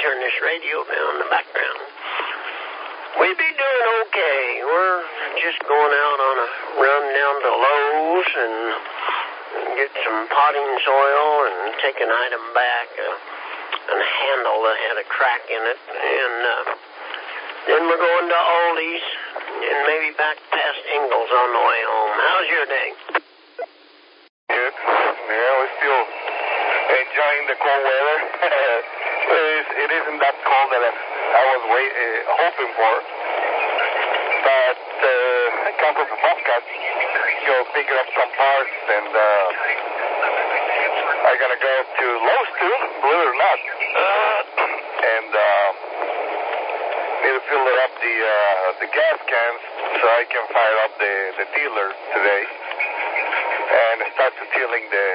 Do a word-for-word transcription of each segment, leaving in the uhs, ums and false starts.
turn this radio down in the background. We be doing okay. We're just going out on a run down to Lowe's and get some potting soil and take an item back, uh, and a handle that had a crack in it. And uh, then we're going to Aldi's and maybe back past Ingles on the way home. How's your day? Good. Yeah, we're still enjoying the cold weather. it, is, it isn't that cold that I, I was wait, uh, hoping for. But uh, I come from the Bobcat, go pick up some parts, and uh, I'm going to go to Lowe's too, believe it or not. Uh, and uh, need to fill up the uh, the gas cans so I can fire up the, the dealer today and start to tilling the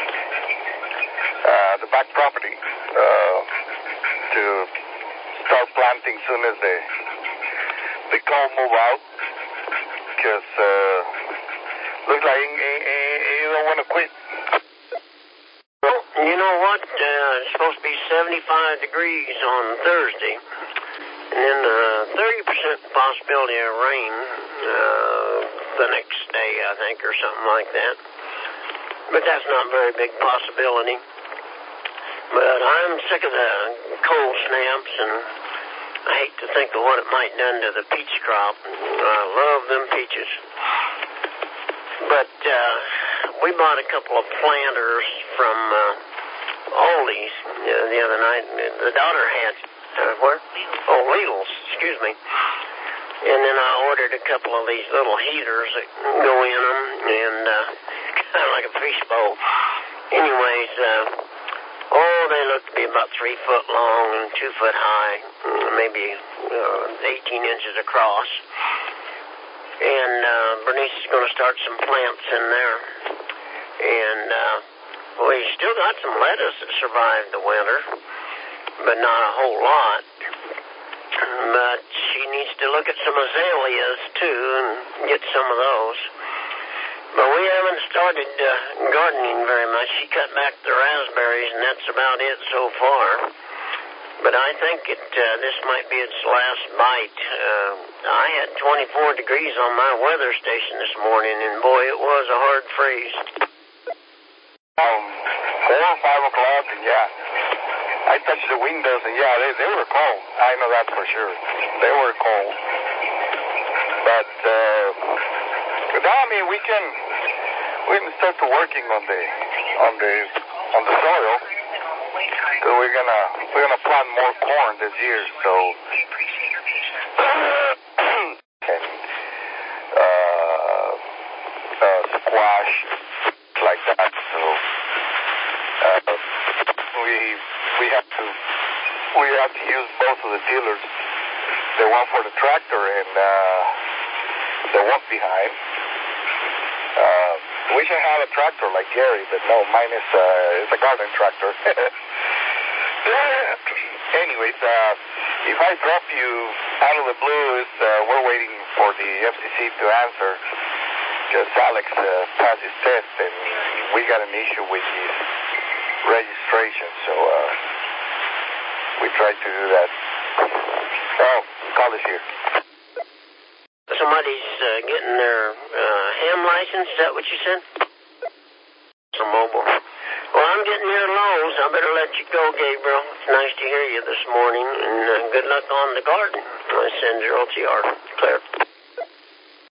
uh, the back property uh, to start planting soon as the the cold move out, because uh, looks like you don't want to quit. Well, you know what? Uh, it's supposed to be seventy-five degrees on Thursday, and then uh, thirty percent possibility of rain uh, the next day, I think, or something like that. But that's not a very big possibility. But I'm sick of the cold snaps, and I hate to think of what it might done to the peach crop. I love them peaches. But uh, we bought a couple of planters from uh, Aldi's uh, the other night. The daughter had, uh, where? Oh, Lidl's, excuse me. And then I ordered a couple of these little heaters that go in them, and uh, kind of like a fishbowl. Anyways, uh, oh, they look to be about three foot long and two foot high, maybe uh, eighteen inches across. And uh, Bernice is going to start some plants in there. And uh, we still got some lettuce that survived the winter, but not a whole lot. But she needs to look at some azaleas, too, and get some of those. But we haven't started uh, gardening very much. She cut back the raspberries, and that's about it so far. But I think it uh, this might be its last bite. Uh, I had twenty-four degrees on my weather station this morning, and boy, it was a hard freeze. Um, four or five o'clock, and yeah, I touched the windows, and yeah, they, they were cold. I know that for sure. They were cold. But, uh, but now, I mean, we can we can start to working on the on the on the soil. So we're gonna we're gonna plant more corn this year. So and uh, uh, squash like that. So uh, we we have to we have to use both of the tillers. The one for the tractor and uh, the one behind. Uh, we should have a tractor like Gary, but no, mine is uh, is a garden tractor. Anyways, uh, if I drop you out of the blue, is uh, we're waiting for the F C C to answer, because Alex uh, passed his test and we got an issue with his registration, so uh, we tried to do that. Oh, call is here. Somebody's uh, getting their uh, ham license, is that what you said? Some mobile. Well, I'm getting near Lowe's. I better let you go, Gabriel. It's nice to hear you this morning, and uh, good luck on the garden. I send your O T R. Claire.